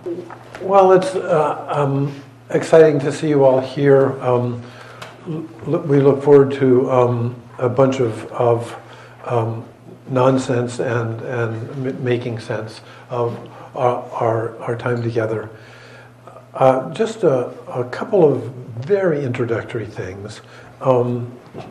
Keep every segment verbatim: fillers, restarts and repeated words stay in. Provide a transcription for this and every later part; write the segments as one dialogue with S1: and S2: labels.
S1: Well, it's uh, um, exciting to see you all here. Um, l- we look forward to um, a bunch of, of um, nonsense and, and m- making sense of our, our, our time together. Uh, just a, a couple of very introductory things. Um,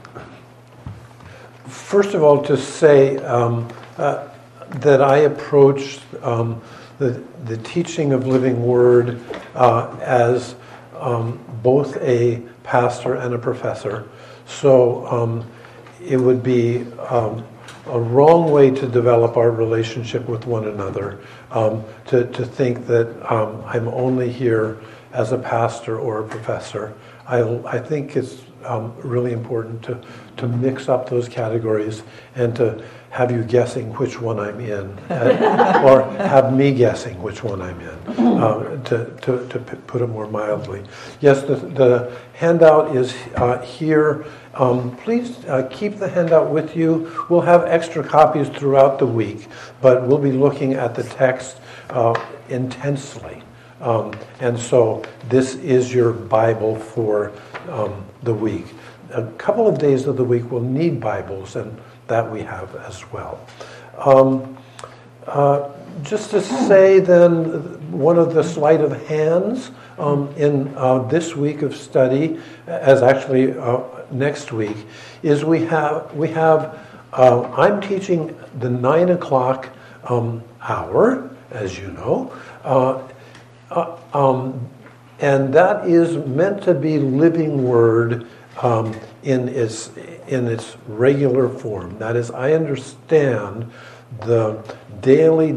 S1: first of all, to say um, uh, that I approached um, the, the teaching of Living Word uh, as um, both a pastor and a professor. So um, it would be um, a wrong way to develop our relationship with one another, um, to, to think that um, I'm only here as a pastor or a professor. I, I think it's um, really important to, to mix up those categories and to have you guessing which one I'm in, and, or have me guessing which one I'm in, uh, to, to, to put it more mildly. Yes, the, the handout is uh, here. Um, please uh, keep the handout with you. We'll have extra copies throughout the week, but we'll be looking at the text uh, intensely. Um, and so this is your Bible for um, the week. A couple of days of the week will need Bibles, and that we have as well. Um, uh, just to say then, one of the sleight of hands um, in uh, this week of study, as actually uh, next week, is we have, we have uh, I'm teaching the nine o'clock um, hour, as you know, uh, uh, um, and that is meant to be Living Word um, in its in its regular form. That is, I understand the daily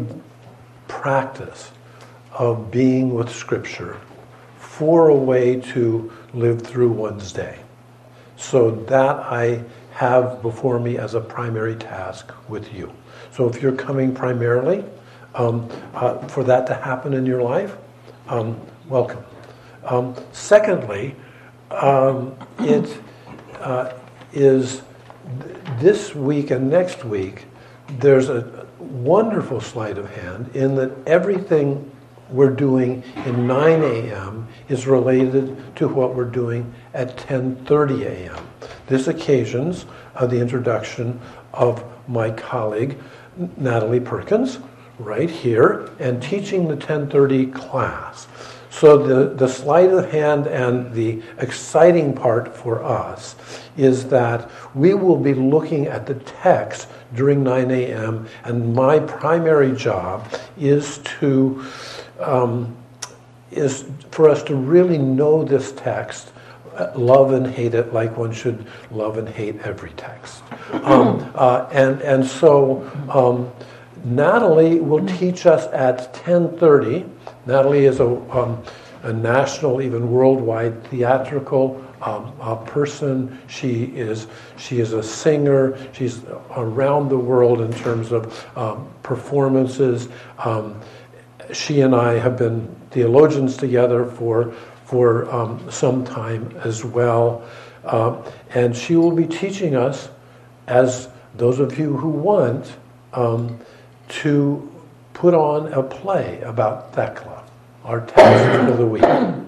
S1: practice of being with Scripture for a way to live through one's day. So that I have before me as a primary task with you. So if you're coming primarily um, uh, for that to happen in your life, um, welcome. Um, secondly, um, it uh, is th- this week and next week, there's a wonderful sleight of hand in that everything we're doing in nine a.m. is related to what we're doing at ten thirty a.m. This occasions uh, the introduction of my colleague, Natalie Perkins, right here, and teaching the ten thirty class. So the, the sleight of hand and the exciting part for us is that we will be looking at the text during nine a.m. and my primary job is to um, is for us to really know this text, love and hate it like one should love and hate every text. Um, uh, and and so um, Natalie will teach us at ten thirty. Natalie is a, um, a national, even worldwide theatrical um, uh, person. She is she is a singer. She's around the world in terms of um, performances. Um, she and I have been theologians together for for um, some time as well, uh, and she will be teaching us, as those of you who want, um, to put on a play about Thecla, our text for the week.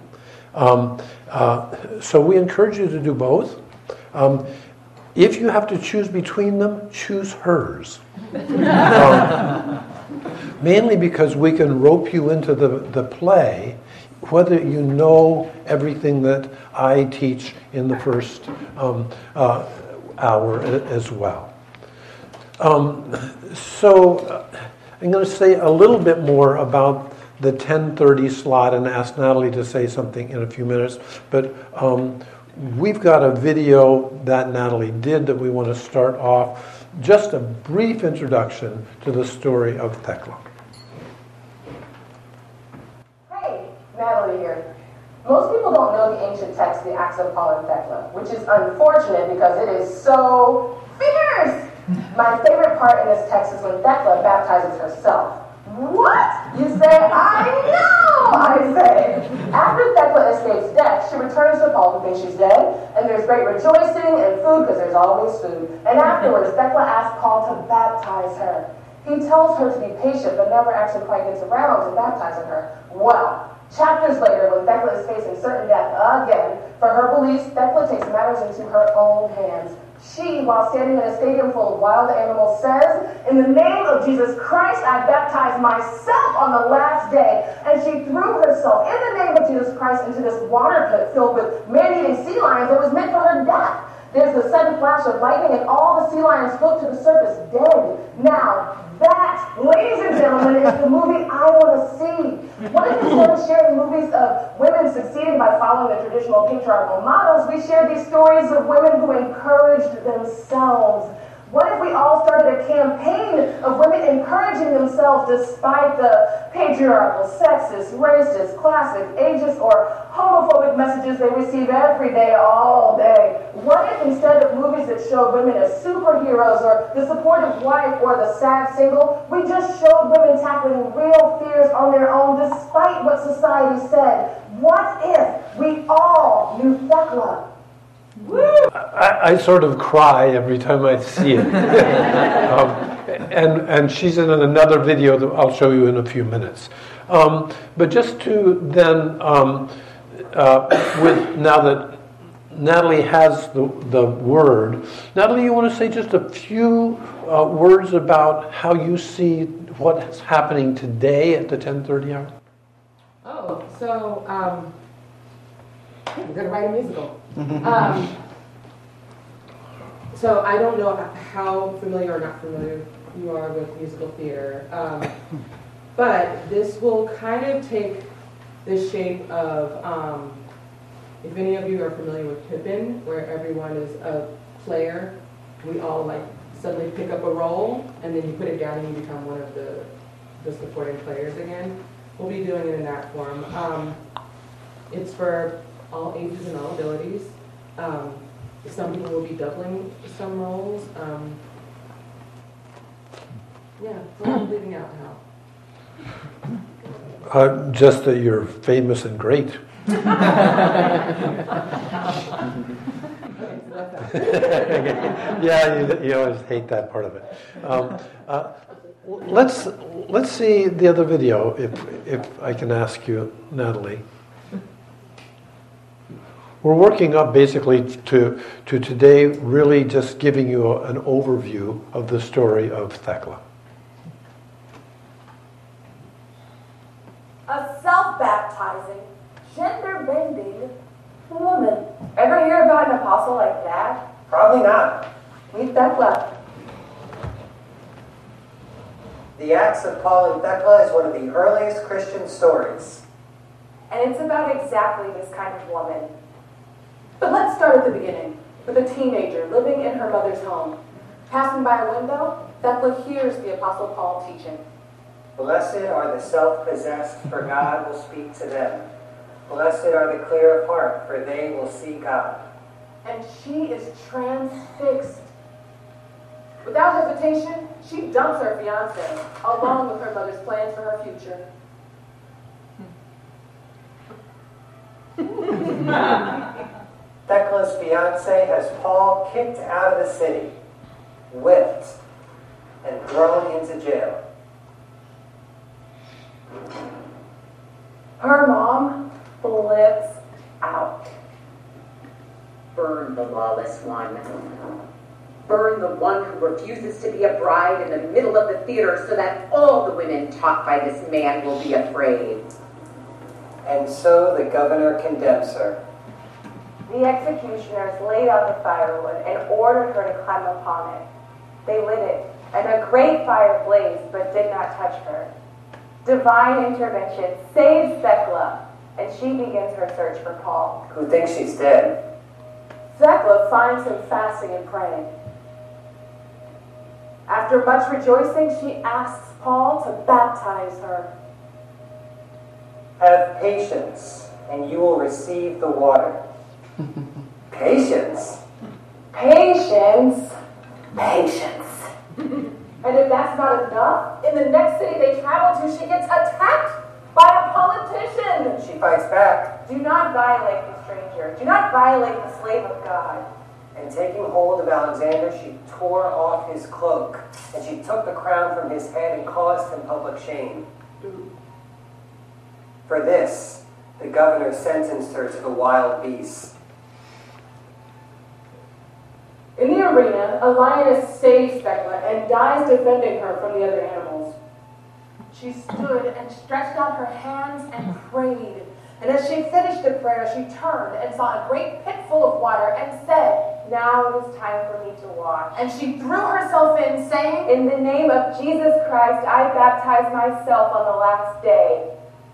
S1: Um, uh, so we encourage you to do both. Um, if you have to choose between them, choose hers. Um, mainly because we can rope you into the, the play, whether you know everything that I teach in the first um, uh, hour as well. Um, so uh, I'm going to say a little bit more about the ten thirty slot and ask Natalie to say something in a few minutes. But um, we've got a video that Natalie did that we want to start off. Just a brief introduction to the story of Thecla.
S2: Hey, Natalie here. Most people don't know the ancient text, the Acts of Paul and Thecla, which is unfortunate because it is so fierce. My favorite part in this text is when Thecla baptizes herself. What? You say, I know, I say. After Thecla escapes death, she returns to Paul who thinks she's dead, and there's great rejoicing and food because there's always food. And afterwards, Thecla asks Paul to baptize her. He tells her to be patient, but never actually quite gets around to baptizing her. Well, chapters later, when Thecla is facing certain death again, for her beliefs, Thecla takes matters into her own hands. She, while standing in a stadium full of wild animals, says, "In the name of Jesus Christ, I baptize myself on the last day." And she threw herself, in the name of Jesus Christ, into this water pit filled with man-eating sea lions that was meant for her death. There's a sudden flash of lightning, and all the sea lions float to the surface dead. Now, that, ladies and gentlemen, is the movie I want to see. What if instead of sharing movies of women succeeding by following the traditional patriarchal models, we share these stories of women who encouraged themselves? What if we all started a campaign of women encouraging themselves despite the patriarchal, sexist, racist, classic, ageist, or homophobic messages they receive every day, all day? What if instead of movies that showed women as superheroes or the supportive wife or the sad single, we just showed women tackling real fears on their own despite what society said? What if we all knew Thecla?
S1: I, I sort of cry every time I see it. um, and, and she's in another video that I'll show you in a few minutes. Um, but just to then, um, uh, with now that Natalie has the, the word, Natalie, you want to say just a few uh, words about how you see what's happening today at the ten thirty hour?
S3: Oh, so um, I'm going to write a musical. Um, so I don't know how familiar or not familiar you are with musical theater, um, but this will kind of take the shape of, um, if any of you are familiar with Pippin, where everyone is a player, we all like suddenly pick up a role, and then you put it down and you become one of the, the supporting players again. We'll be doing it in that form. Um, it's for all ages and all abilities. Um, some people will be doubling some roles. Um, yeah, so I'm leaving out how.
S1: Uh, just that you're famous and great. Yeah, you, you always hate that part of it. Um, uh, let's let's see the other video, if if I can ask you, Natalie. We're working up basically to to today, really just giving you a, an overview of the story of Thecla.
S2: A self-baptizing, gender-bending woman. Ever hear about an apostle like that?
S4: Probably not.
S2: Meet Thecla.
S4: The Acts of Paul and Thecla is one of the earliest Christian stories.
S2: And it's about exactly this kind of woman. But let's start at the beginning, with a teenager living in her mother's home. Passing by a window, Thecla hears the Apostle Paul teaching.
S4: Blessed are the self-possessed, for God will speak to them. Blessed are the clear of heart, for they will see God.
S2: And she is transfixed. Without hesitation, she dumps her fiancé, along with her mother's plans for her future.
S4: Thecla's fiancé has Paul kicked out of the city, whipped, and thrown into jail.
S2: Her mom flips out.
S5: Burn the lawless one. Burn the one who refuses to be a bride in the middle of the theater so that all the women taught by this man will be afraid.
S4: And so the governor condemns her.
S2: The executioners laid out the firewood and ordered her to climb upon it. They lit it, and a great fire blazed, but did not touch her. Divine intervention saves Thecla, and she begins her search for Paul.
S4: Who thinks she's dead?
S2: Thecla finds him fasting and praying. After much rejoicing, she asks Paul to baptize her.
S4: Have patience, and you will receive the water. Patience?
S2: Patience. Patience. And if that's not enough, in the next city they travel to, she gets attacked by a politician.
S4: She fights back.
S2: Do not violate the stranger. Do not violate the slave of God.
S4: And taking hold of Alexander, she tore off his cloak, and she took the crown from his head and caused him public shame. For this, the governor sentenced her to the wild beasts.
S2: In the arena, a lioness saves Thecla and dies defending her from the other animals.
S6: She stood and stretched out her hands and prayed. And as she finished the prayer, she turned and saw a great pit full of water and said,
S7: "Now it is time for me to wash."
S6: and she threw herself in, saying,
S7: In the name of Jesus Christ, I baptize myself on the last day.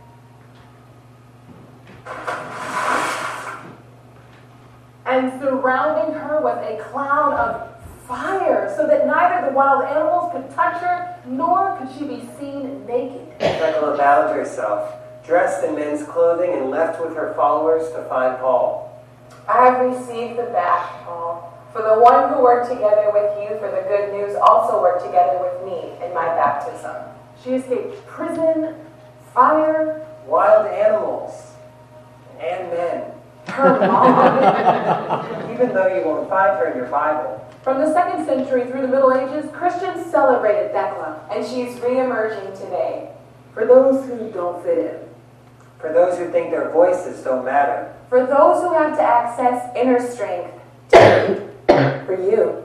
S6: and surrounding her was a cloud of fire, so that neither the wild animals could touch her, nor could she be seen naked.
S4: Thecla bowed herself, dressed in men's clothing, and left with her followers to find Paul.
S7: I have received the back, Paul. For the one who worked together with you for the good news also worked together with me in my baptism.
S6: She escaped prison, fire,
S4: Wild animals and men.
S6: her mom.
S4: Even though you won't find her in your Bible.
S6: From the second century through the Middle Ages, Christians celebrated Thecla.
S7: And she's re-emerging today. For those who don't fit in.
S4: For those who think their voices don't matter.
S7: For those who have to access inner strength. For you.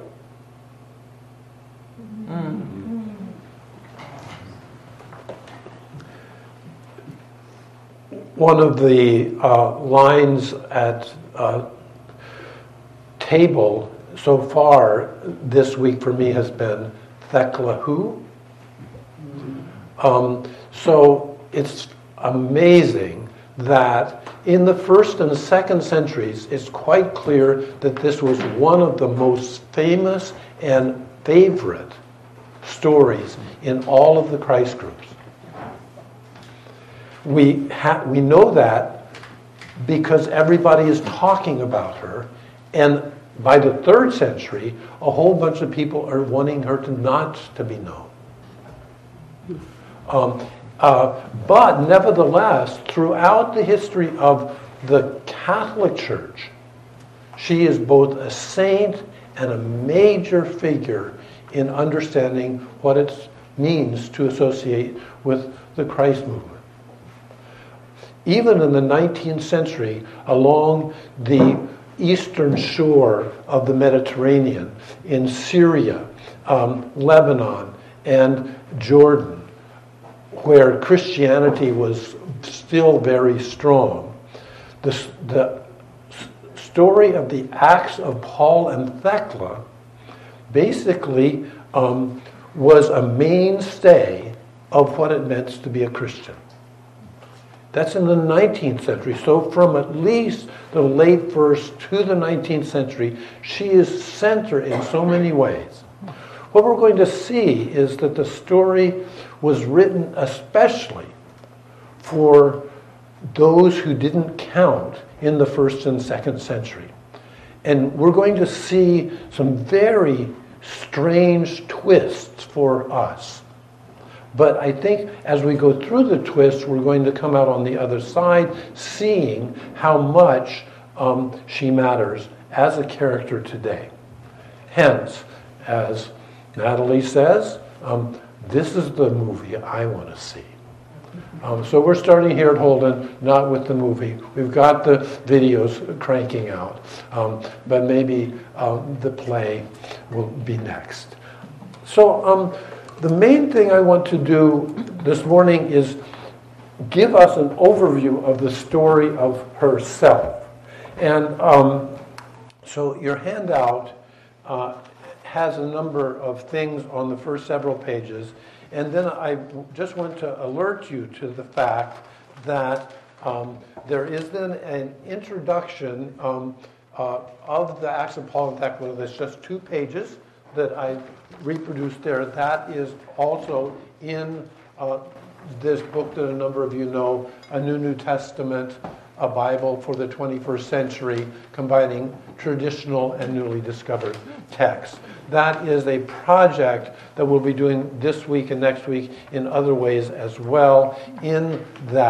S1: One of the uh, lines at uh, table so far this week for me has been Thecla who? Um, so it's amazing that in the first and second centuries, it's quite clear that this was one of the most famous and favorite stories in all of the Christ groups. We ha- we know that because everybody is talking about her, and by the third century, a whole bunch of people are wanting her to not to be known. Um, uh, but nevertheless, throughout the history of the Catholic Church, she is both a saint and a major figure in understanding what it means to associate with the Christ movement. Even in the nineteenth century, along the eastern shore of the Mediterranean, in Syria, um, Lebanon, and Jordan, where Christianity was still very strong, the, the story of the Acts of Paul and Thecla basically um, was a mainstay of what it meant to be a Christian. That's in the nineteenth century. So from at least the late first to the nineteenth century, she is center in so many ways. What we're going to see is that the story was written especially for those who didn't count in the first and second century. And we're going to see some very strange twists for us. But I think as we go through the twists, we're going to come out on the other side seeing how much um, she matters as a character today. Hence, as Natalie says, um, this is the movie I want to see. Um, so we're starting here at Holden, not with the movie. We've got the videos cranking out, um, but maybe um, the play will be next. So um, the main thing I want to do this morning is give us an overview of the story of herself. And um, so your handout uh, has a number of things on the first several pages. And then I just want to alert you to the fact that um, there is then an introduction um, uh, of the Acts of Paul and Thecla. There's just two pages that I reproduced there. That is also in uh, this book that a number of you know, A New New Testament, a Bible for the twenty-first century, combining traditional and newly discovered texts. That is a project that we'll be doing this week and next week in other ways as well, in that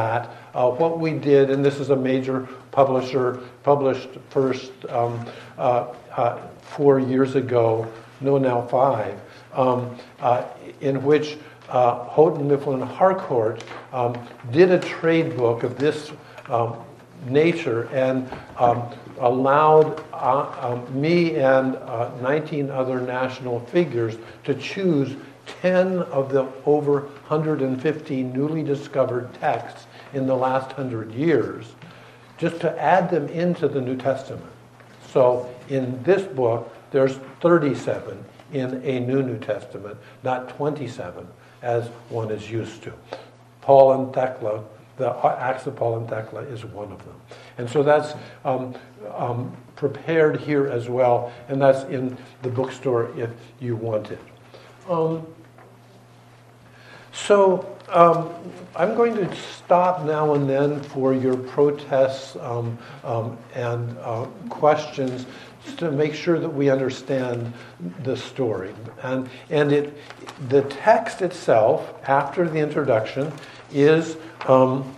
S1: uh, what we did, and this is a major publisher, published first um, uh, uh, four years ago, no, now five, um, uh, in which uh, Houghton Mifflin Harcourt um, did a trade book of this um, nature and um, allowed uh, um, me and uh, nineteen other national figures to choose ten of the over one hundred fifty newly discovered texts in the last hundred years, just to add them into the New Testament. So in this book, there's thirty-seven in a new New Testament, not twenty-seven, as one is used to. Paul and Thecla, the Acts of Paul and Thecla is one of them. And so that's um, um, prepared here as well, and that's in the bookstore if you want it. Um, so um, I'm going to stop now and then for your protests um, um, and uh, questions to make sure that we understand the story. And, and it, the text itself, after the introduction, is um,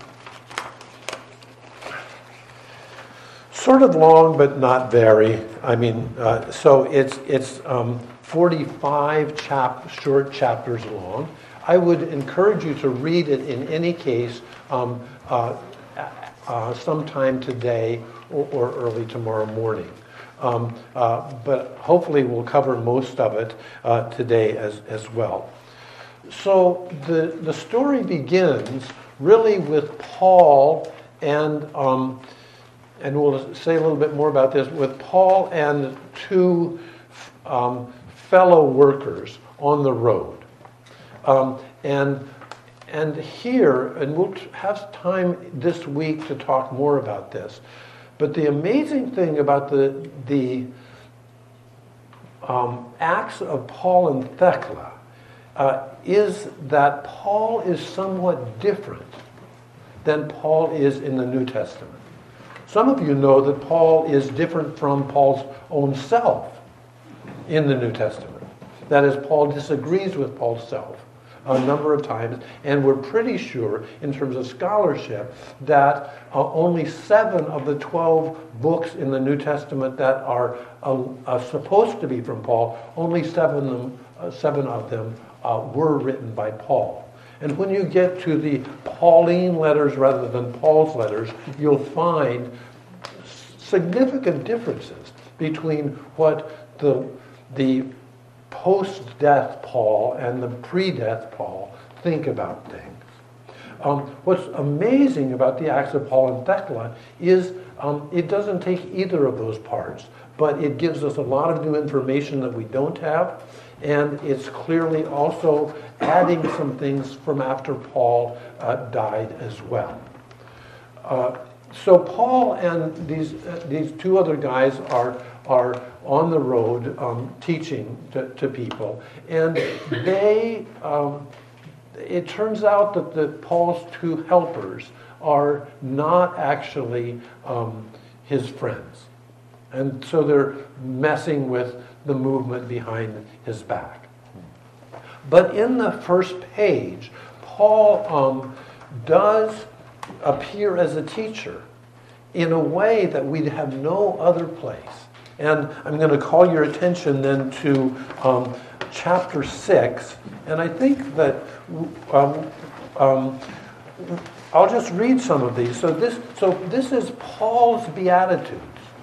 S1: sort of long, but not very. I mean, uh, so it's it's um, forty-five chap- short chapters long. I would encourage you to read it in any case um, uh, uh, sometime today or, or early tomorrow morning. Um, uh, but hopefully we'll cover most of it uh, today as, as well. So the, the story begins really with Paul and, um, and we'll say a little bit more about this, with Paul and two um, fellow workers on the road. Um, and and here, and we'll have time this week to talk more about this, but the amazing thing about the the um, Acts of Paul and Thecla uh, is that Paul is somewhat different than Paul is in the New Testament. Some of you know that Paul is different from Paul's own self in the New Testament. That is, Paul disagrees with Paul's self a number of times, and we're pretty sure, in terms of scholarship, that uh, only seven of the twelve books in the New Testament that are uh, uh, supposed to be from Paul, only seven of them, uh, seven of them uh, were written by Paul. And when you get to the Pauline letters rather than Paul's letters, you'll find significant differences between what the the post-death Paul and the pre-death Paul think about things. Um, what's amazing about the Acts of Paul and Thecla is um, it doesn't take either of those parts, but it gives us a lot of new information that we don't have, and it's clearly also adding some things from after Paul uh, died as well. Uh, so Paul and these uh, these two other guys are are on the road um, teaching to, to people, and they um, it turns out that the Paul's two helpers are not actually um, his friends, and so they're messing with the movement behind his back. But in the first page, Paul um, does appear as a teacher in a way that we have no other place. And I'm going to call your attention then to um, chapter six, and I think that um, um, I'll just read some of these. So this, so this is Paul's Beatitudes.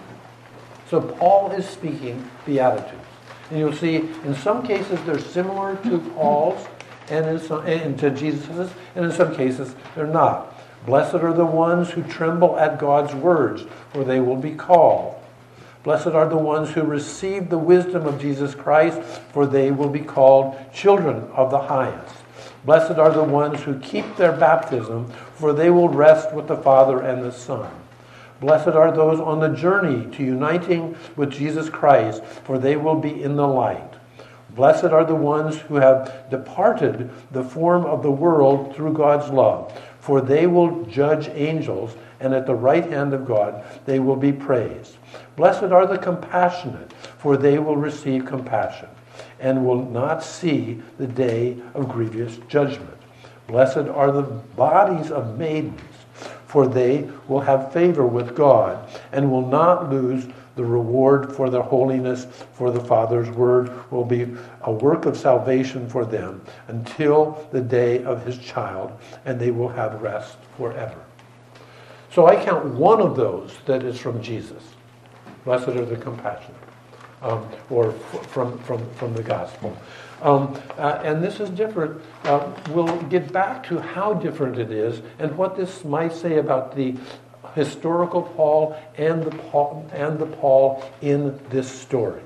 S1: So Paul is speaking Beatitudes, and you'll see in some cases they're similar to Paul's, and in some, and to Jesus's, and in some cases they're not. Blessed are the ones who tremble at God's words, for they will be called. Blessed are the ones who receive the wisdom of Jesus Christ, for they will be called children of the highest. Blessed are the ones who keep their baptism, for they will rest with the Father and the Son. Blessed are those on the journey to uniting with Jesus Christ, for they will be in the light. Blessed are the ones who have departed the form of the world through God's love, for they will judge angels, and at the right hand of God they will be praised. Blessed are the compassionate, for they will receive compassion, and will not see the day of grievous judgment. Blessed are the bodies of maidens, for they will have favor with God and will not lose the reward for their holiness, for the Father's word will be a work of salvation for them until the day of his child, and they will have rest forever. So I count one of those that is from Jesus. Blessed are the compassionate, um, or f- from, from, from the gospel. Um, uh, and this is different. Uh, we'll get back to how different it is and what this might say about the historical Paul and the Paul and the Paul in this story.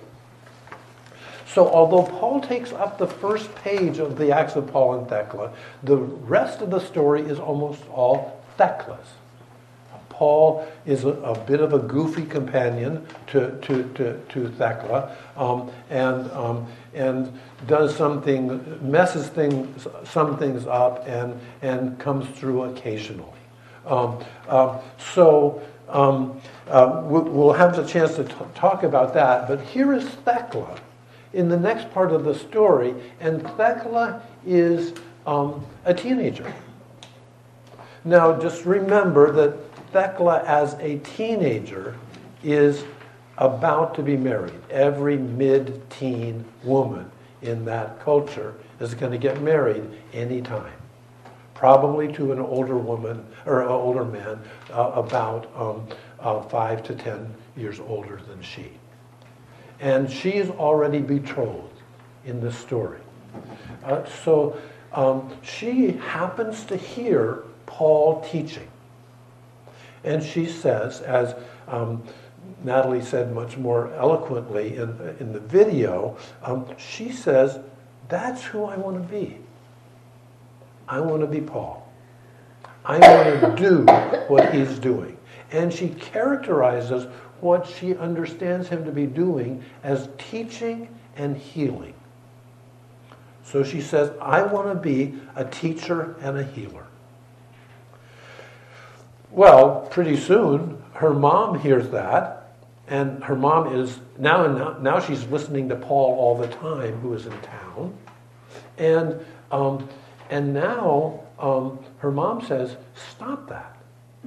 S1: So although Paul takes up the first page of the Acts of Paul and Thecla, the rest of the story is almost all Thecla's. Paul is a, a bit of a goofy companion to to to, to Thecla, um, and um, and does something, messes things some things up, and and comes through occasionally. Um, uh, so um, uh, we'll have a chance to t- talk about that. But here is Thecla in the next part of the story, and Thecla is um, a teenager. Now, just remember that Thecla, as a teenager, is about to be married. Every mid-teen woman in that culture is going to get married anytime. Probably to an older woman or an older man, uh, about um, uh, five to ten years older than she. And she is already betrothed in this story. Uh, so um, she happens to hear Paul teaching. And she says, as um, Natalie said much more eloquently in, in the video, um, she says, that's who I want to be. I want to be Paul. I want to do what he's doing. And she characterizes what she understands him to be doing as teaching and healing. So she says, I want to be a teacher and a healer. Well, pretty soon, her mom hears that, and her mom is, now, now, now she's listening to Paul all the time, who is in town. And um, And now um, her mom says, stop that.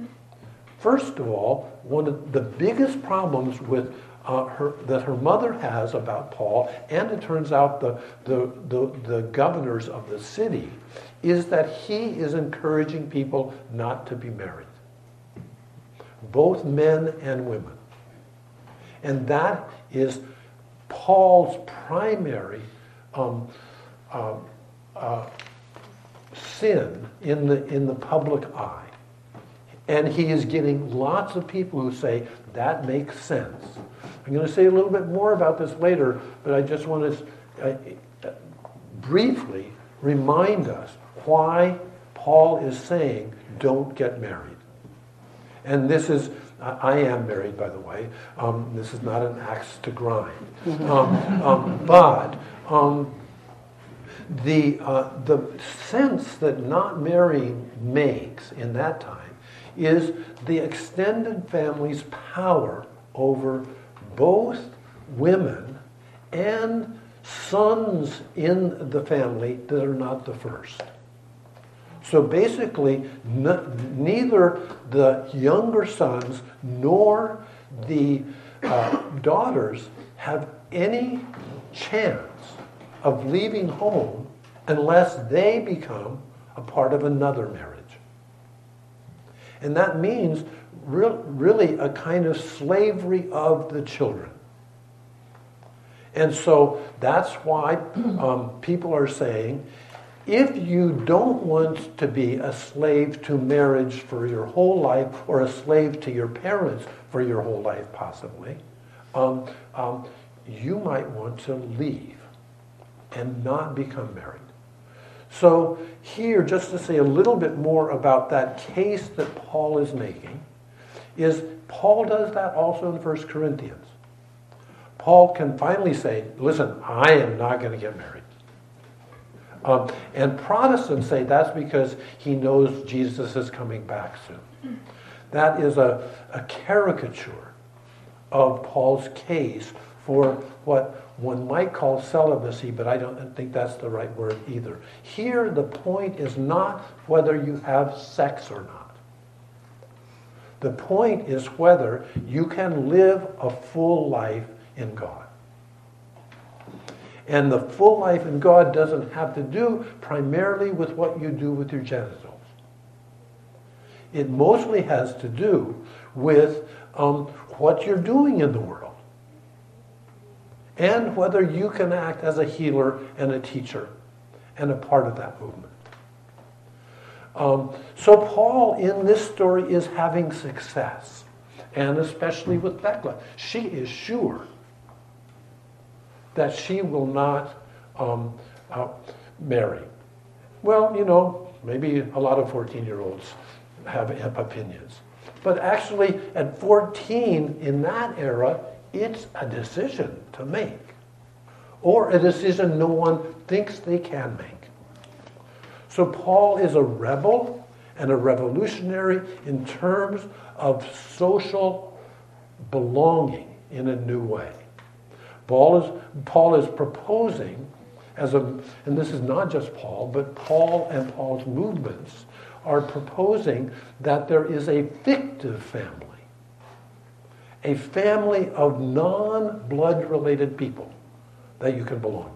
S1: First of all, one of the biggest problems with uh, her that her mother has about Paul, and it turns out the, the, the, the governors of the city, is that he is encouraging people not to be married. Both men and women. And that is Paul's primary um, uh, uh, sin in the in the public eye. And he is getting lots of people who say, that makes sense. I'm going to say a little bit more about this later, but I just want to uh, briefly remind us why Paul is saying, don't get married. And this is, I am married, by the way. Um, this is not an axe to grind. Um, um, but um, the uh, the sense that not marrying makes in that time is the extended family's power over both women and sons in the family that are not the first. So basically, n- neither the younger sons nor the uh, daughters have any chance of leaving home unless they become a part of another marriage. And that means re- really a kind of slavery of the children. And so that's why um, people are saying, if you don't want to be a slave to marriage for your whole life, or a slave to your parents for your whole life possibly, um, um, you might want to leave and not become married. So here, just to say a little bit more about that case that Paul is making, is Paul does that also in First Corinthians. Paul can finally say, listen, I am not going to get married. Um, and Protestants say that's because he knows Jesus is coming back soon. That is a, a caricature of Paul's case for what one might call celibacy, but I don't think that's the right word either. Here, the point is not whether you have sex or not. The point is whether you can live a full life in God. And the full life in God doesn't have to do primarily with what you do with your genitals. It mostly has to do with um, what you're doing in the world. And whether you can act as a healer and a teacher and a part of that movement. Um, so Paul in this story is having success. And especially with Thecla. She is sure that she will not um, uh, marry. Well, you know, maybe a lot of fourteen-year-olds have, have opinions. But actually, at fourteen, in that era, it's a decision to make. Or a decision no one thinks they can make. So Paul is a rebel and a revolutionary in terms of social belonging in a new way. Paul is, Paul is proposing, as a, and this is not just Paul, but Paul and Paul's movements are proposing that there is a fictive family, a family of non-blood related people that you can belong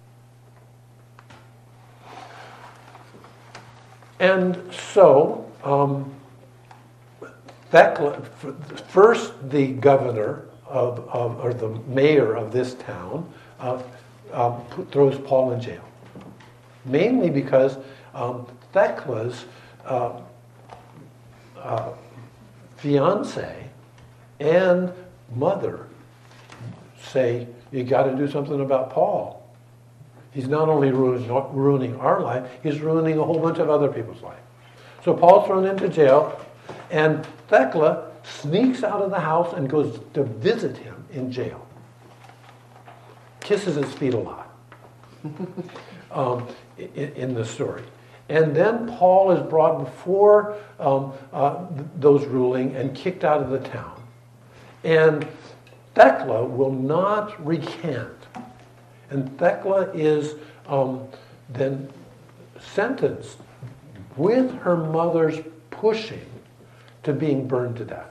S1: to. And so, um, Thecla, first the governor Of, of, or the mayor of this town uh, um, throws Paul in jail. Mainly because um, Thecla's uh, uh, fiance and mother say, you got to do something about Paul. He's not only ruining, ruining our life, he's ruining a whole bunch of other people's life. So Paul's thrown into jail, and Thecla sneaks out of the house and goes to visit him in jail. Kisses his feet a lot um, in, in the story. And then Paul is brought before um, uh, th- those ruling and kicked out of the town. And Thecla will not recant. And Thecla is um, then sentenced with her mother's pushing to being burned to death.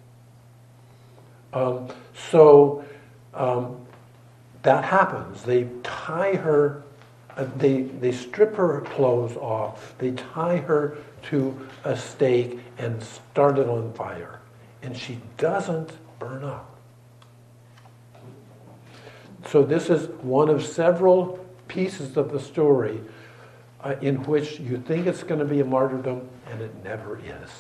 S1: Um, so um, that happens. They tie her, uh, they, they strip her clothes off, they tie her to a stake and start it on fire. And she doesn't burn up. So this is one of several pieces of the story uh, in which you think it's going to be a martyrdom, and it never is.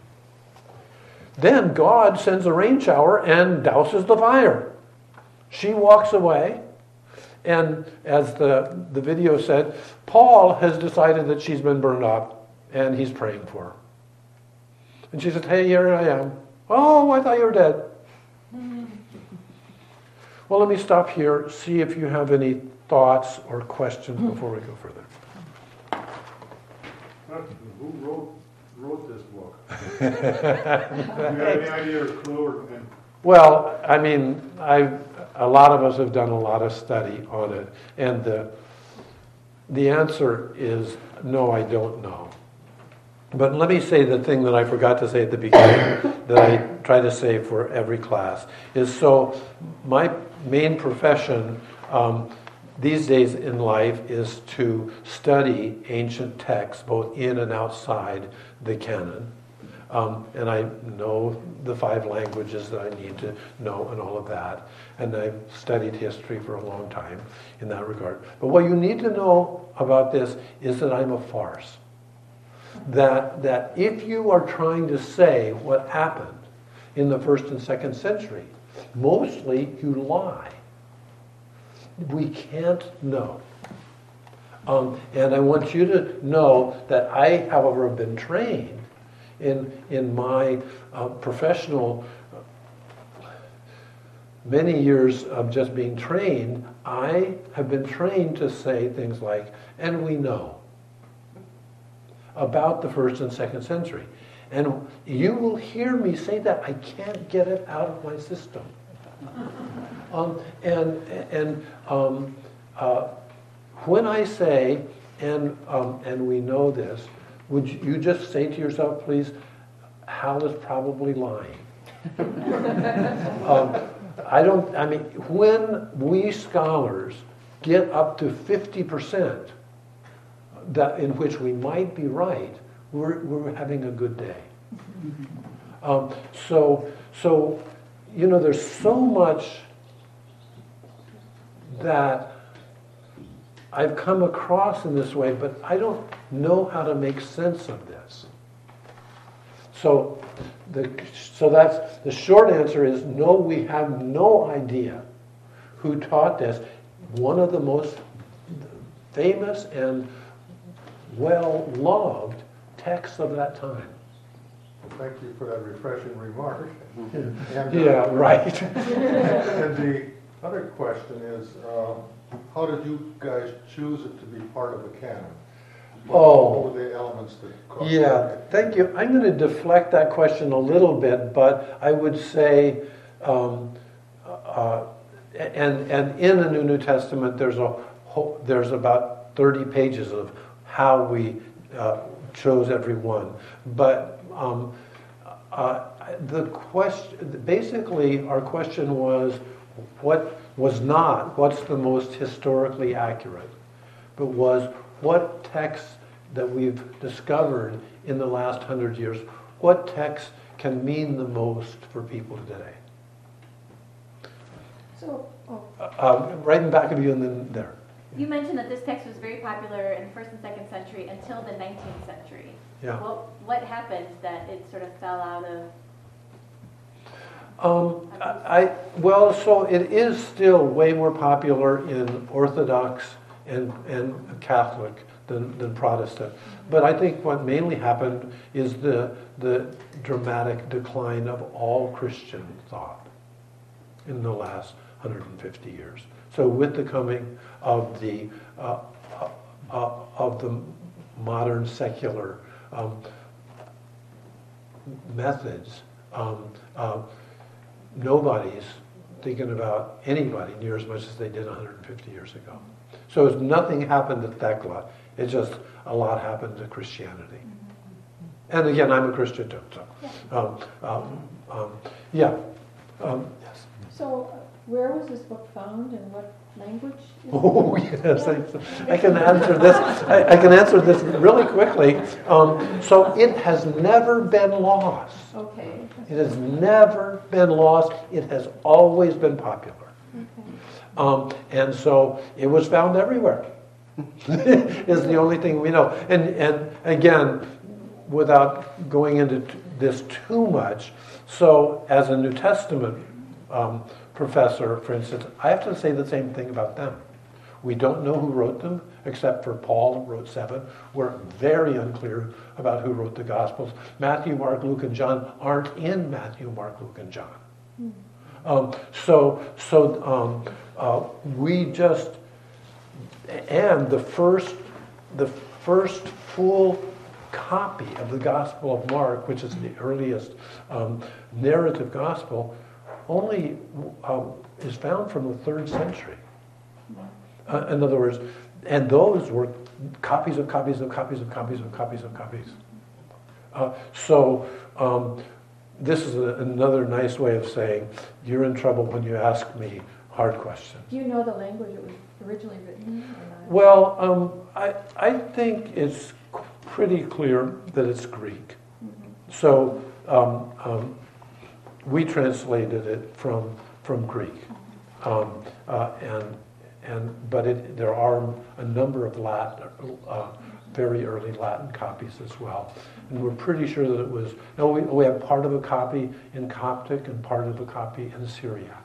S1: Then God sends a rain shower and douses the fire. She walks away, and as the, the video said, Paul has decided that she's been burned up, and he's praying for her. And she said, hey, here I am. Oh, I thought you were dead. Well, let me stop here, see if you have any thoughts or questions before we go further.
S8: Who wrote wrote this book? Do you have any idea or clue? Or, and...
S1: Well, I mean, I a lot of us have done a lot of study on it, and the the answer is no, I don't know. But let me say the thing that I forgot to say at the beginning that I try to say for every class is so my main profession um, these days in life is to study ancient texts, both in and outside the canon. Um, and I know the five languages that I need to know and all of that. And I've studied history for a long time in that regard. But what you need to know about this is that I'm a farce. That, that if you are trying to say what happened in the first and second century, mostly you lie. We can't know. Um, and I want you to know that I, however, have been trained in, in my uh, professional uh, many years of just being trained. I have been trained to say things like, and we know about the first and second century. And you will hear me say that. I can't get it out of my system. Um, and and um, uh, when I say, and um, and we know this, would you just say to yourself, please, Hal is probably lying. um, I don't, I mean, when we scholars get up to fifty percent that in which we might be right, we're, we're having a good day. Um, so, so, you know, there's so much that I've come across in this way, but I don't know how to make sense of this. So, the, so that's the short answer is no, we have no idea who taught this. One of the most famous and well-loved texts of that time.
S8: Well, thank you for that refreshing remark. And, uh,
S1: Yeah, right.
S8: And the other question is, uh, how did you guys choose it to be part of the canon? What,
S1: Oh.
S8: what were the elements that caused
S1: Yeah,
S8: it?
S1: thank you. I'm going to deflect that question a little bit, but I would say, um, uh, and and in the New New Testament, there's a whole, there's about thirty pages of how we uh, chose every one. But um, uh, the question, basically, our question was, what was not, what's the most historically accurate, but was what texts that we've discovered in the last hundred years, what texts can mean the most for people today?
S9: So, oh,
S1: Uh, right in back of you and then there.
S9: you mentioned that this text was very popular in the first and second century until the nineteenth century.
S1: Yeah.
S9: Well, what happened that it sort of fell out of?
S1: Um, I, I well, so it is still way more popular in Orthodox and and Catholic than, than Protestant. But I think what mainly happened is the the dramatic decline of all Christian thought in the last one hundred fifty years. So with the coming of the uh, uh, uh, of the modern secular um, methods, um, uh, nobody's thinking about anybody near as much as they did one hundred fifty years ago. So it's nothing happened at Thecla. It's just a lot happened to Christianity. And again, I'm a Christian too. So, um, um, um, yeah. Um, yes.
S10: So, uh, where was this book found and what language? Is
S1: Oh
S10: it?
S1: yes, I, I can answer this. I, I can answer this really quickly. Um, so it has never been lost.
S10: Okay.
S1: It has never been lost. It has always been popular.
S10: Okay.
S1: Um, and so it was found everywhere. Is the only thing we know. And and again, without going into t- this too much, so as a New Testament um, professor, for instance, I have to say the same thing about them. We don't know who wrote them, except for Paul, who wrote seven. We're very unclear about who wrote the Gospels. Matthew, Mark, Luke, and John aren't in Matthew, Mark, Luke, and John.
S10: Hmm.
S1: Um, so so um, uh, we just, and the first, the first full copy of the Gospel of Mark, which is the earliest um, narrative gospel, only um, is found from the third century. Uh, in other words, and those were copies of copies of copies of copies of copies of copies. Uh, so um, this is a, another nice way of saying you're in trouble when you ask me hard questions.
S10: Do you know the language it was originally written in or not?
S1: Well, um, I I think it's pretty clear that it's Greek.
S10: Mm-hmm.
S1: So um, um, we translated it from from Greek, um, uh, and and but it, there are a number of Latin, uh, very early Latin copies as well, and we're pretty sure that it was. No, we we have part of a copy in Coptic and part of a copy in Syriac.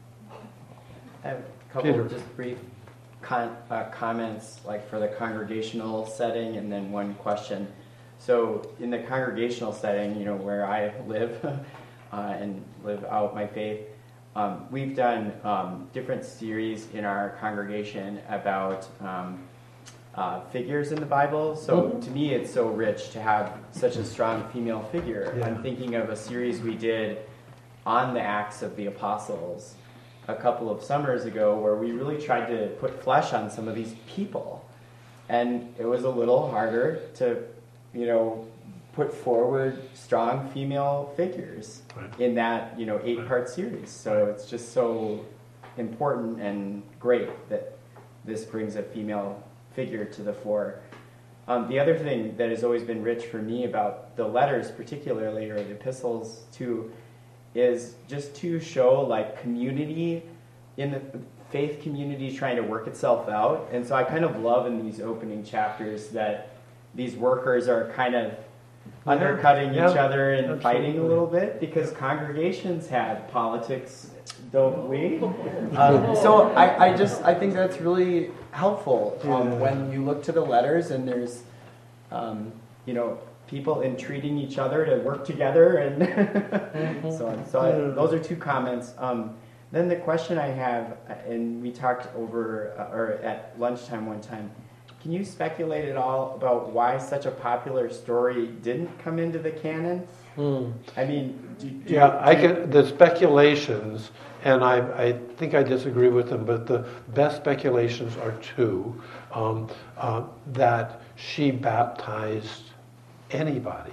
S11: I have a couple
S1: Peter.
S11: of just brief con- uh, comments, like for the congregational setting, and then one question. So, in the congregational setting, you know, where I live uh, and live out my faith, um, we've done um, different series in our congregation about um, uh, figures in the Bible. So,
S1: Mhm.
S11: to me, it's so rich to have such a strong female figure.
S1: Yeah.
S11: I'm thinking of a series we did on the Acts of the Apostles a couple of summers ago where we really tried to put flesh on some of these people. And it was a little harder to, you know, put forward strong female figures
S1: Right.
S11: in that, you know, eight-part series. So it's just so important and great that this brings a female figure to the fore. Um, the other thing that has always been rich for me about the letters particularly, or the epistles too, is just to show like community in the faith community trying to work itself out. And so I kind of love in these opening chapters that these workers are kind of undercutting
S1: Yeah,
S11: each other and
S1: absolutely.
S11: fighting a little bit, because congregations have politics, don't we? Um, so I, I just I think that's really helpful um,
S1: Yeah.
S11: when you look to the letters and there's um, you know, people entreating each other to work together and
S1: Mm-hmm.
S11: so on. So I, those are two comments. Um, then the question I have, and we talked over uh, or at lunchtime one time. Can you speculate at all about why such a popular story didn't come into the canon?
S1: Hmm.
S11: I mean, do, do
S1: Yeah, I
S11: do-
S1: can, the speculations, and I, I think I disagree with them, but the best speculations are two, um, uh, that she baptized anybody.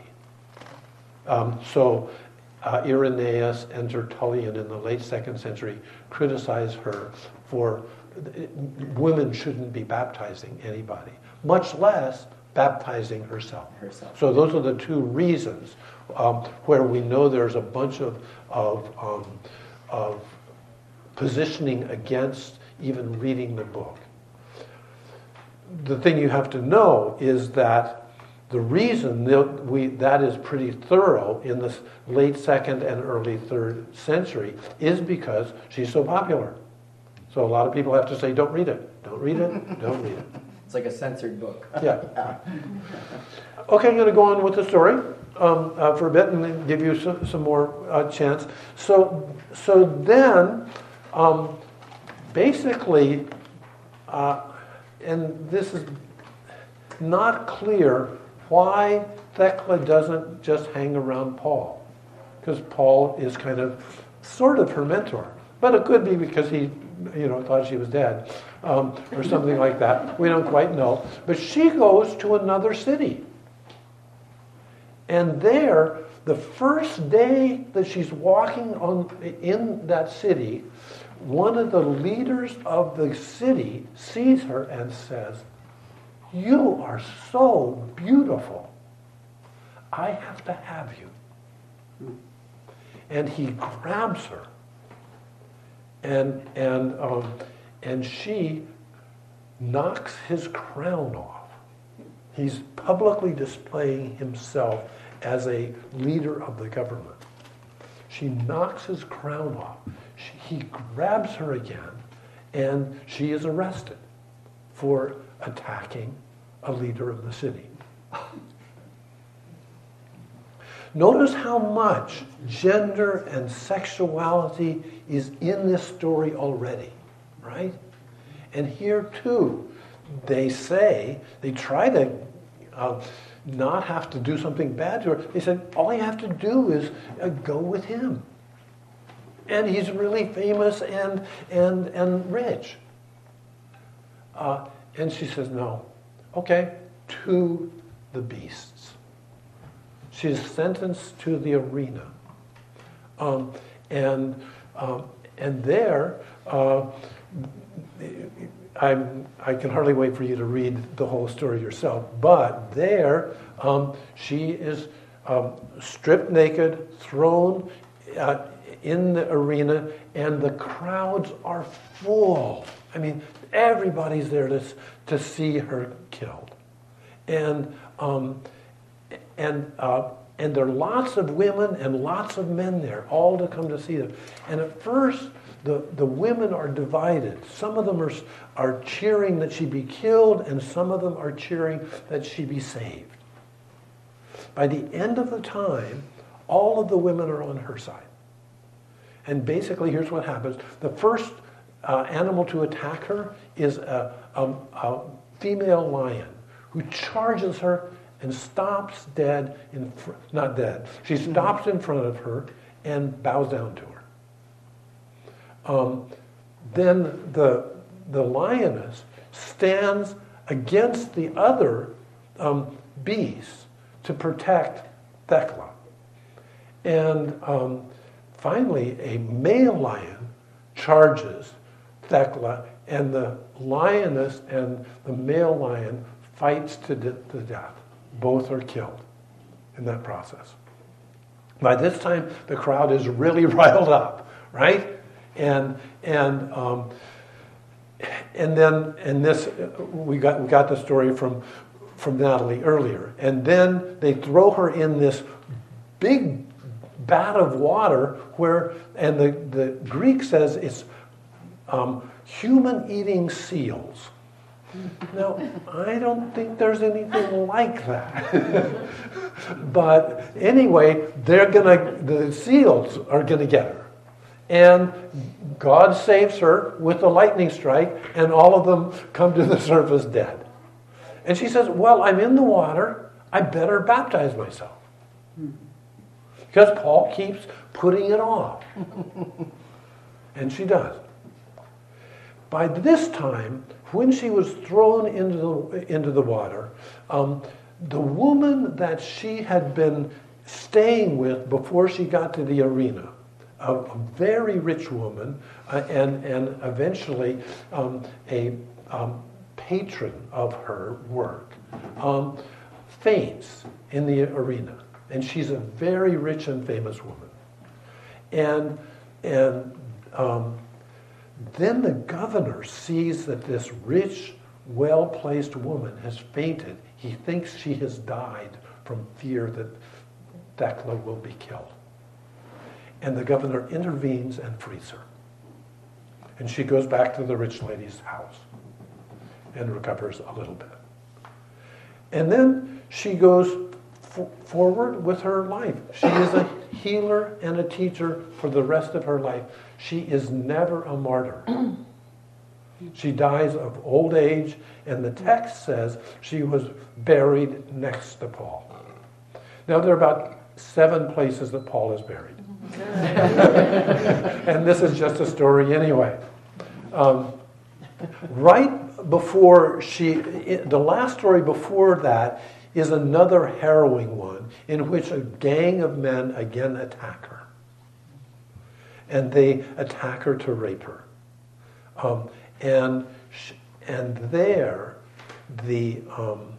S1: Um, so uh, Irenaeus and Tertullian in the late second century criticized her for women shouldn't be baptizing anybody, much less baptizing herself.
S11: herself.
S1: So those are the two reasons um, where we know there's a bunch of of, um, of positioning against even reading the book. The thing you have to know is that the reason that we that is pretty thorough in the late second and early third century is because she's so popular. So a lot of people have to say, don't read it, don't read it, don't read it.
S11: It's like a censored book.
S1: Yeah. Okay, I'm going to go on with the story um, uh, for a bit and then give you some, some more uh, chance. So, so then, um, basically, uh, and this is not clear why Thecla doesn't just hang around Paul, because Paul is kind of, sort of her mentor. But it could be because he, you know, thought she was dead, um, or something like that. We don't quite know. But she goes to another city. And there, the first day that she's walking on in that city, one of the leaders of the city sees her and says, "You are so beautiful. I have to have you." And he grabs her. And and um, and she knocks his crown off. He's publicly displaying himself as a leader of the government. She knocks his crown off. She, he grabs her again, and she is arrested for attacking a leader of the city. Notice how much gender and sexuality is in this story already, right? And here too, they say, they try to uh, not have to do something bad to her. They said, all you have to do is uh, go with him. And he's really famous and, and, and rich. Uh, and she says, no. Okay, to the beasts. She's sentenced to the arena. Um, and um, and there, uh, I'm, I can hardly wait for you to read the whole story yourself, but there um, she is um, stripped naked, thrown uh, in the arena, and the crowds are full. I mean, everybody's there to, to see her killed. And um, And uh, and there are lots of women and lots of men there, all to come to see them. And at first, the, the women are divided. Some of them are, are cheering that she be killed, and some of them are cheering that she be saved. By the end of the time, all of the women are on her side. And basically, here's what happens. The first uh, animal to attack her is a, a, a female lion who charges her and stops dead in fr- not dead. She stops in front of her and bows down to her. Um, then the the lioness stands against the other um, beasts to protect Thecla. And um, finally, a male lion charges Thecla, and the lioness and the male lion fights to the death. Both are killed in that process. By this time, the crowd is really riled up, right? And and um, and then and this we got we got the story from from Natalie earlier. And then they throw her in this big vat of water where, and the, the Greek says it's um, human-eating seals. Now, I don't think there's anything like that. But anyway, they're gonna, the seals are gonna get her. And God saves her with a lightning strike, and all of them come to the surface dead. And she says, well, I'm in the water, I better baptize myself. Because Paul keeps putting it off. And she does. By this time, when she was thrown into the, into the water, um, the woman that she had been staying with before she got to the arena, a, a very rich woman, uh, and, and eventually um, a um, patron of her work, um, faints in the arena. And she's a very rich and famous woman. And, and um, then the governor sees that this rich, well-placed woman has fainted. He thinks she has died from fear that Thecla will be killed. And the governor intervenes and frees her. And she goes back to the rich lady's house and recovers a little bit. And then she goes f- forward with her life. She is a healer and a teacher for the rest of her life. She is never a martyr. She dies of old age, and the text says she was buried next to Paul. Now, there are about seven places that Paul is buried. And this is just a story anyway. Um, right before she, the last story before that is another harrowing one in which a gang of men again attack her. And they attack her to rape her. Um, and sh- and there, the um,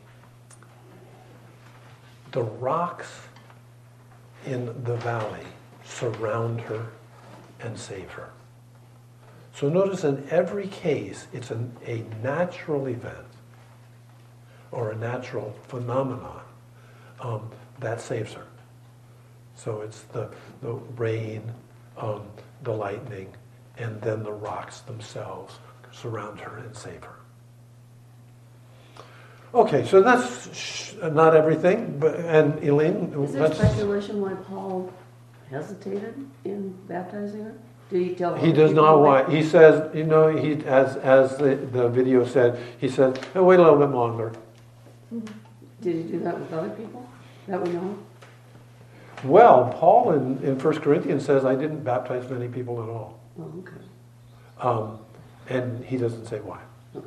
S1: the rocks in the valley surround her and save her. So notice in every case, it's an, a natural event or a natural phenomenon um, that saves her. So it's the, the rain, um, the lightning, and then the rocks themselves surround her and save her. Okay, so that's sh- not everything, but and Elaine,
S12: is there
S1: let's,
S12: speculation why Paul hesitated in baptizing her? Did he tell her?
S1: he does not why. He says, you know, he as as the, the video said, he said, oh, wait a little bit longer.
S12: Did he do that with other people that we know?
S1: Well, Paul in, in First Corinthians says, I didn't baptize many people at all.
S12: Oh, okay.
S1: Um, and he doesn't say why.
S12: Okay.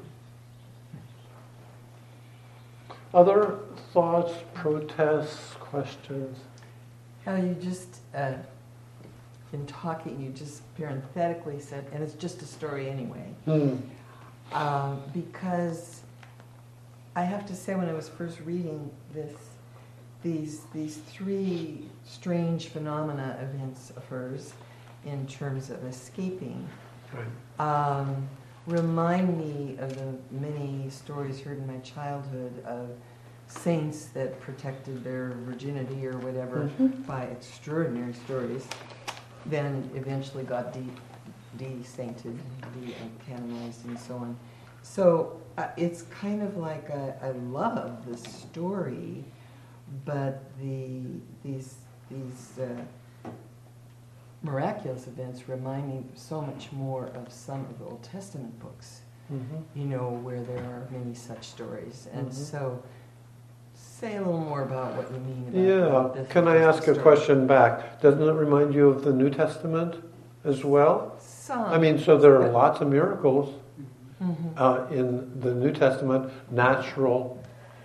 S1: Other thoughts, protests, questions?
S13: How you just, uh, in talking, you just parenthetically said, and it's just a story anyway.
S1: Hmm.
S13: Um, because I have to say, when I was first reading this, these these three strange phenomena events of hers, in terms of escaping,
S1: Right.
S13: um, remind me of the many stories heard in my childhood of saints that protected their virginity or whatever
S1: mm-hmm.
S13: by extraordinary stories, then eventually got de- de-sainted, de-canonized, and so on. So uh, it's kind of like a, I love the story, but the these these uh, miraculous events remind me so much more of some of the Old Testament books,
S1: mm-hmm.
S13: you know, where there are many such stories. And
S1: mm-hmm.
S13: so say a little more about what you mean about
S1: Yeah.
S13: the
S1: Can I ask a
S13: story.
S1: question back? Doesn't it remind you of the New Testament as well?
S13: Some.
S1: I mean, so there are lots of miracles
S13: Mm-hmm.
S1: uh, in the New Testament, natural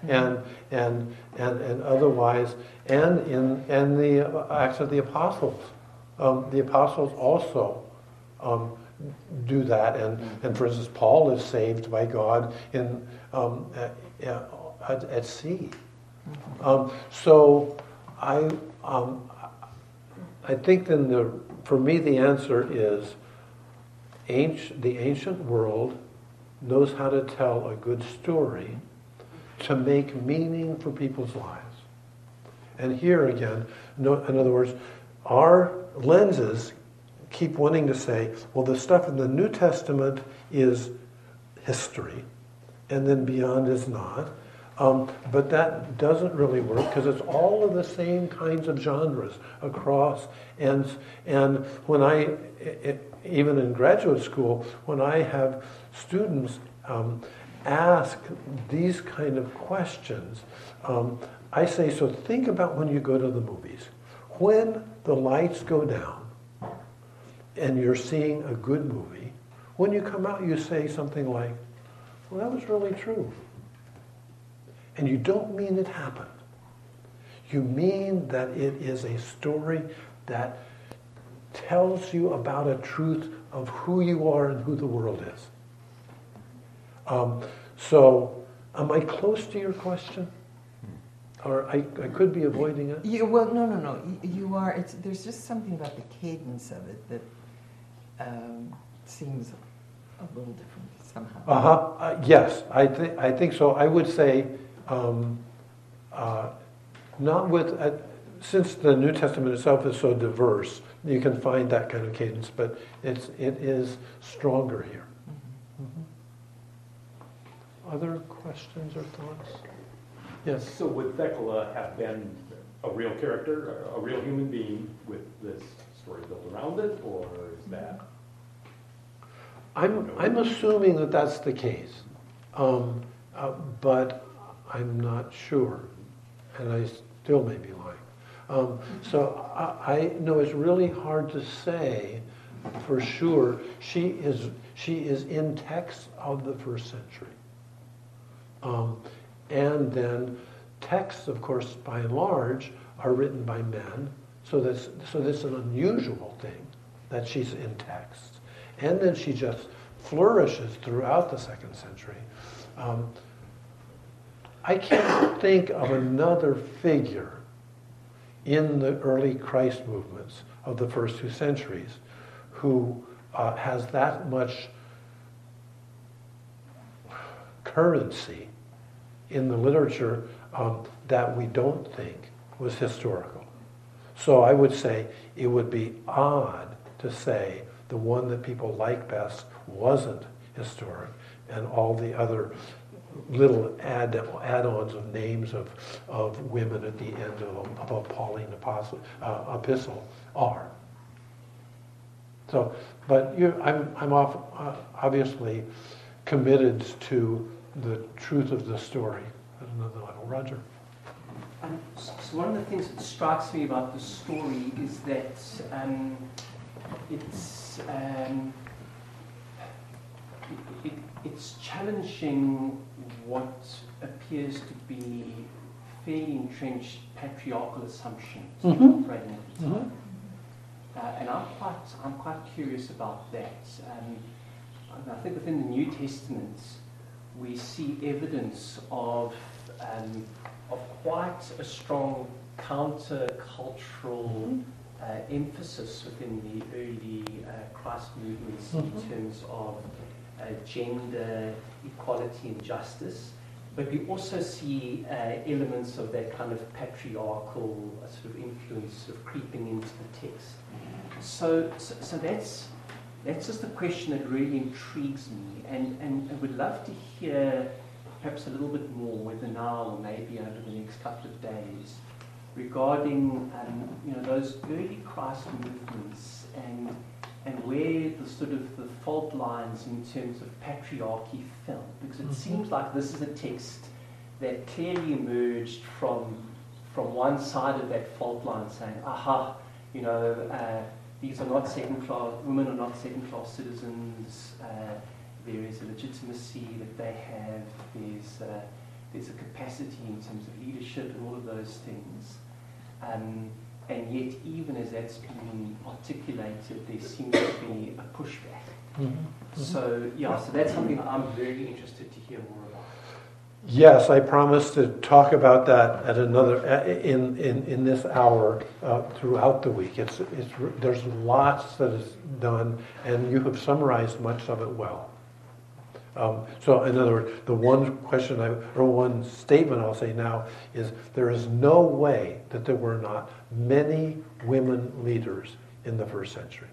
S1: and and and and otherwise, and in and the Acts of the Apostles, um, the apostles also um, do that, and and for instance, Paul is saved by God in um, at, at, at sea. Um, so I um, I think then the for me the answer is ancient, the ancient world knows how to tell a good story to make meaning for people's lives. And here again, no, in other words, our lenses keep wanting to say, well, the stuff in the New Testament is history, and then beyond is not. Um, but that doesn't really work because it's all of the same kinds of genres across. And and when I, it, even in graduate school, when I have students um, ask these kind of questions, um, I say, so think about when you go to the movies. When the lights go down and you're seeing a good movie, when you come out you say something like, well, that was really true. And you don't mean it happened. You mean that it is a story that tells you about a truth of who you are and who the world is. Um, so, am I close to your question? Or I, I could be avoiding it?
S13: You, well, no, no, no. You, you are. It's, there's just something about the cadence of it that um, seems a little different somehow.
S1: Uh-huh. Uh, yes, I, th- I think so. I would say, um, uh, not with, uh, since the New Testament itself is so diverse, you can find that kind of cadence, but it's, it is stronger here. Mm-hmm. Other questions or thoughts? Yes.
S14: So would Thecla have been a real character, a real human being with this story built around it, or is that?
S1: I'm I'm assuming that that's the case, um, uh, but I'm not sure, and I still may be lying. Um, so I, I know it's really hard to say for sure. She is she is in texts of the first century. Um, And then texts, of course, by and large, are written by men. So that's so that's an unusual thing that she's in texts. And then she just flourishes throughout the second century. Um, I can't think of another figure in the early Christ movements of the first two centuries who uh, has that much currency in the literature um, that we don't think was historical. So I would say it would be odd to say the one that people like best wasn't historic, and all the other little add, add-ons of names of, of women at the end of a, of a Pauline apostle, uh, epistle are. So, but you, I'm, I'm off, uh, obviously committed to the truth of the story. That's another level. Roger.
S15: Um, so one of the things that strikes me about the story is that um, it's um, it, it, it's challenging what appears to be fairly entrenched patriarchal assumptions
S1: Mm-hmm.
S15: operating at the time. Mm-hmm. Uh, and I'm quite I'm quite curious about that. Um, I think within the New Testament we see evidence of um, of quite a strong counter-cultural uh, emphasis within the early uh, Christ movements mm-hmm. in terms of uh, gender equality and justice. But we also see uh, elements of that kind of patriarchal uh, sort of influence sort of creeping into the text. So, so, so that's that's just a question that really intrigues me, and, and I would love to hear perhaps a little bit more, whether now or maybe over the next couple of days, regarding um, you know those early Christ movements and and where the sort of the fault lines in terms of patriarchy fell, because it mm-hmm. seems like this is a text that clearly emerged from from one side of that fault line, saying, aha, you know, uh, these are not second class, women are not second class citizens. Uh, there is a legitimacy that they have. There's uh, there's a capacity in terms of leadership and all of those things. Um, and yet, even as that's being articulated, there seems to be a pushback.
S1: Mm-hmm.
S15: So, yeah, so that's something I'm very interested to hear more about.
S1: Yes, I promise to talk about that at another in in, in this hour uh, throughout the week. It's it's there's lots that is done, and you have summarized much of it well. Um, so, in other words, the one question I or one statement I'll say now is there is no way that there were not many women leaders in the first century.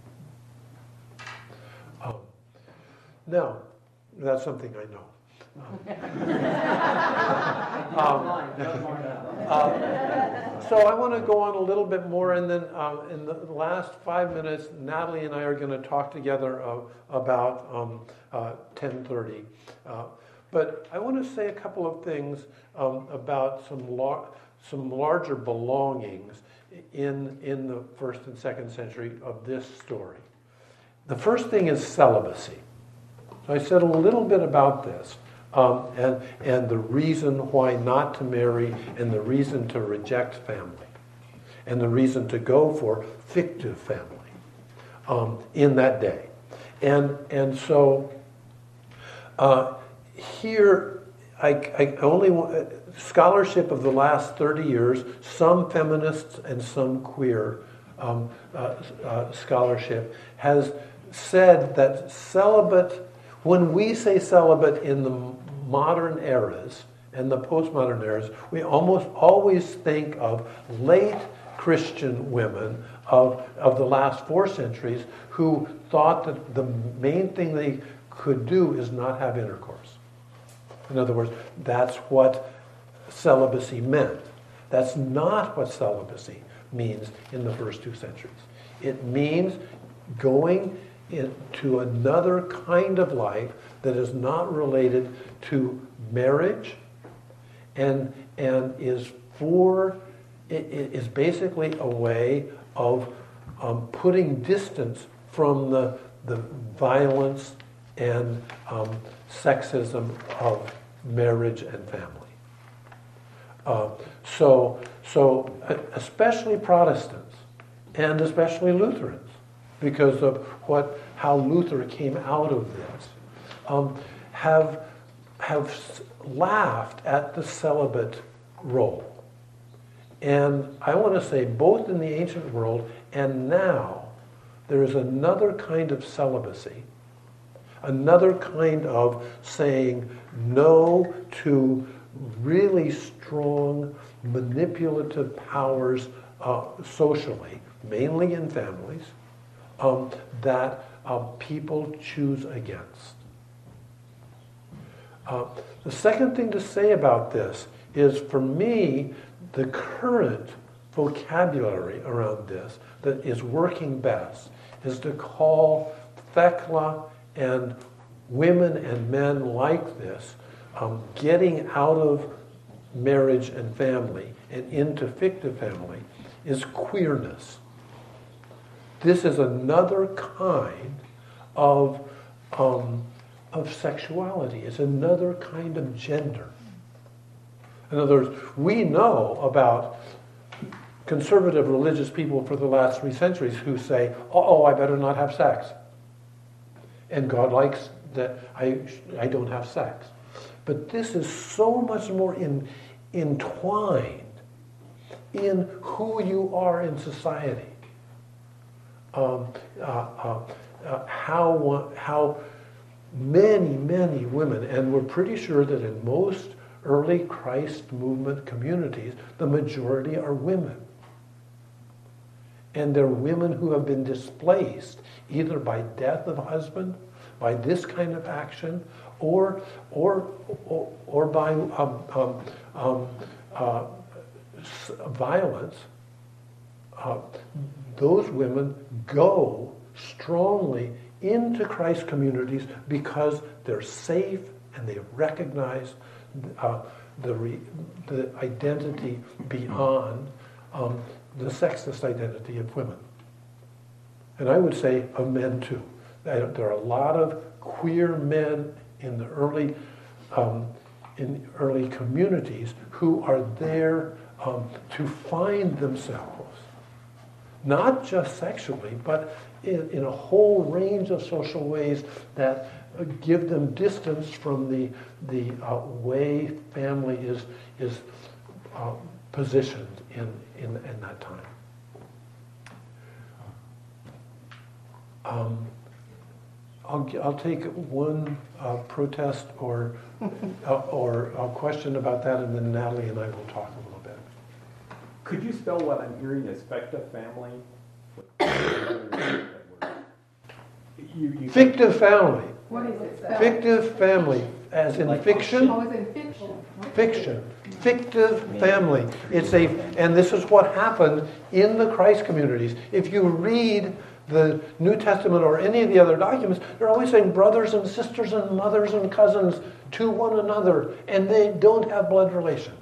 S1: Um, now, that's something I know. um, uh, so I want to go on a little bit more, and then um, in the last five minutes, Natalie and I are going to talk together uh, about um, uh, ten thirty. Uh, but I want to say a couple of things um, about some lar- some larger belongings in in the first and second century of this story. The first thing is celibacy. So I said a little bit about this. Um, and, and the reason why not to marry, and the reason to reject family, and the reason to go for fictive family um, in that day. And, and so uh, here, I, I only want, scholarship of the last thirty years, some feminists and some queer um, uh, uh, scholarship has said that celibate, when we say celibate in the modern eras and the postmodern eras, we almost always think of late Christian women of, of the last four centuries who thought that the main thing they could do is not have intercourse. In other words, that's what celibacy meant. That's not what celibacy means in the first two centuries. It means going into another kind of life that is not related to marriage and and is for it, it is basically a way of um, putting distance from the the violence and um, sexism of marriage and family. Uh, so so especially Protestants and especially Lutherans, because of what how Luther came out of this, um, have have laughed at the celibate role. And I want to say both in the ancient world and now, there is another kind of celibacy, another kind of saying no to really strong manipulative powers uh, socially, mainly in families, um, that uh, people choose against. Uh, the second thing to say about this is, for me, the current vocabulary around this that is working best is to call Thecla and women and men like this um, getting out of marriage and family and into fictive family is queerness. This is another kind of um, of sexuality. It's another kind of gender. In other words, we know about conservative religious people for the last three centuries who say, oh, I better not have sex. And God likes that I, I don't have sex. But this is so much more in, entwined in who you are in society. Um, uh, uh, uh, how one, how many, many women, and we're pretty sure that in most early Christ movement communities, the majority are women. And they're women who have been displaced either by death of husband, by this kind of action, or or or, or by um, um, um, uh, violence. Uh, those women go strongly into Christ communities because they're safe and they recognize uh, the re, the identity beyond um, the sexist identity of women. And I would say of men too. There are a lot of queer men in the early um, in early communities who are there um, to find themselves, not just sexually, but in, in a whole range of social ways that uh, give them distance from the the uh, way family is is uh, positioned in, in in that time. Um, I'll I'll take one uh, protest or uh, or a question about that, and then Natalie and I will talk a little bit.
S14: Could you spell what I'm hearing as ficta family? You, you
S1: Fictive family.
S6: What is it? Spell?
S1: Fictive family, as in fiction.
S6: Oh, it's in fiction.
S1: Fiction. Fictive family. It's a, and this is what happened in the Christ communities. If you read the New Testament or any of the other documents, they're always saying brothers and sisters and mothers and cousins to one another, and they don't have blood relations.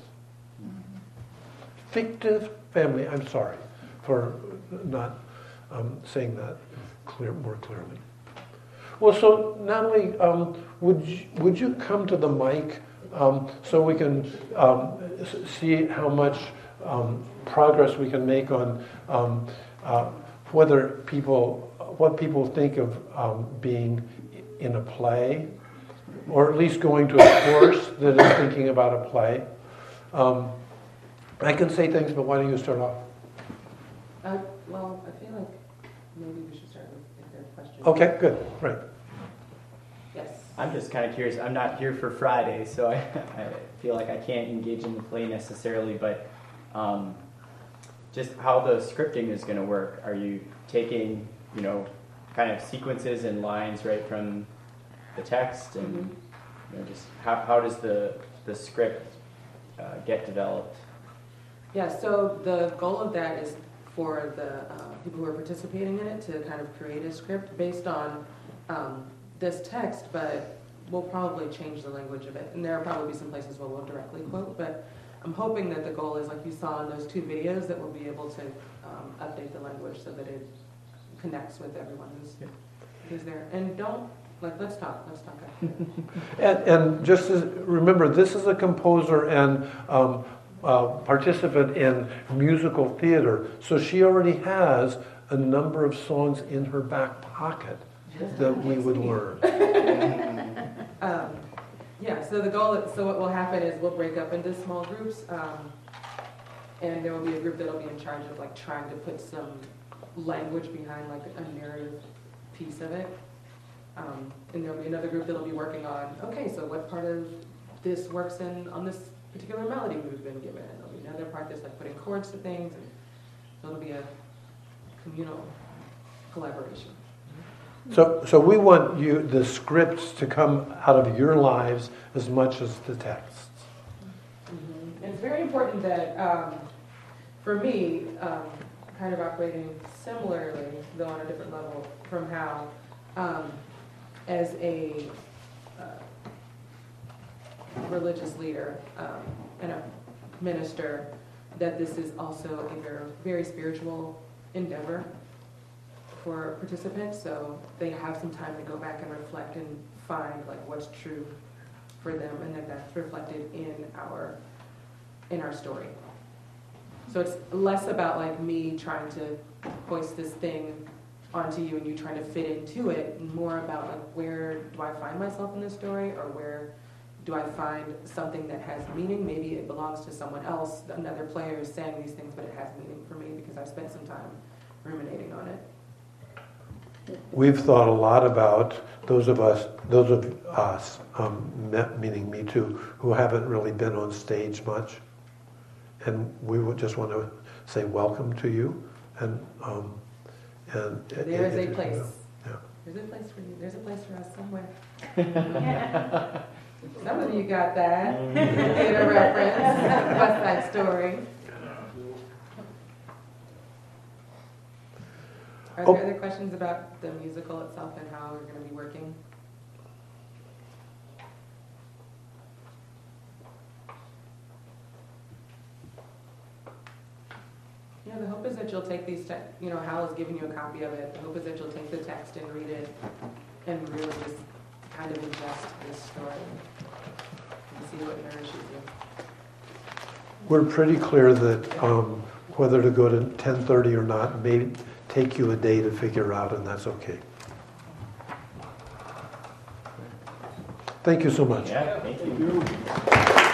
S1: Fictive family. I'm sorry for not um, saying that clear more clearly. Well, so Natalie, um, would you, would you come to the mic um, so we can um, see how much um, progress we can make on um, uh, whether people, what people think of um, being in a play, or at least going to a course that is thinking about a play. Um, I can say things, but why don't you start off?
S3: Uh, well, I feel like maybe we should start with if there are questions.
S1: Okay, good, right.
S3: Yes.
S11: I'm just kind of curious. I'm not here for Friday, so I, I feel like I can't engage in the play necessarily, but um, just how the scripting is going to work. Are you taking, you know, kind of sequences and lines right from the text, and mm-hmm. you know, just how how does the the script uh, get developed?
S3: Yeah. So the goal of that is for the uh, people who are participating in it to kind of create a script based on um, this text, but we'll probably change the language of it. And there will probably be some places where we'll directly quote, but I'm hoping that the goal is, like you saw in those two videos, that we'll be able to um, update the language so that it connects with everyone who's, who's there. And don't, like, let's talk, let's talk.
S1: and, and just as, remember, this is a composer and um, uh, participant in musical theater, so she already has a number of songs in her back pocket that we would learn.
S3: um, yeah, so the goal, so what will happen is we'll break up into small groups, um, and there will be a group that'll be in charge of like trying to put some language behind like a narrative piece of it. Um, and there'll be another group that'll be working on, okay, so what part of this works in on this particular melody we've been given. And there'll be another part that's like putting chords to things, and so it'll be a communal collaboration.
S1: So, so we want you, the scripts, to come out of your lives as much as the texts.
S3: Mm-hmm. And it's very important that, um, for me, um, kind of operating similarly, though on a different level, from how, um, as a uh, religious leader um, and a minister, that this is also a very, very spiritual endeavor for participants, so they have some time to go back and reflect and find like what's true for them, and that that's reflected in our in our story. So it's less about like me trying to hoist this thing onto you and you trying to fit into it, and more about like where do I find myself in this story, or where do I find something that has meaning? Maybe it belongs to someone else, another player is saying these things, but it has meaning for me because I've spent some time ruminating on it.
S1: We've thought a lot about those of us, those of us, um, meaning me too, who haven't really been on stage much, and we would just want to say welcome to you, and um, and
S3: there is a place.
S1: Yeah.
S3: There's a place for you. There's a place for us somewhere. Some of you got that in a reference. West Side Story. Are there other questions about the musical itself and how we're going to be working? Yeah, the hope is that you'll take these, te- you know, Hal has given you a copy of it. The hope is that you'll take the text and read it and really just kind of ingest this story.
S6: see what nourishes you.
S1: We're pretty clear that um, whether to go to ten thirty or not may take you a day to figure out, and that's okay. Thank you so much.
S11: Yeah, thank you.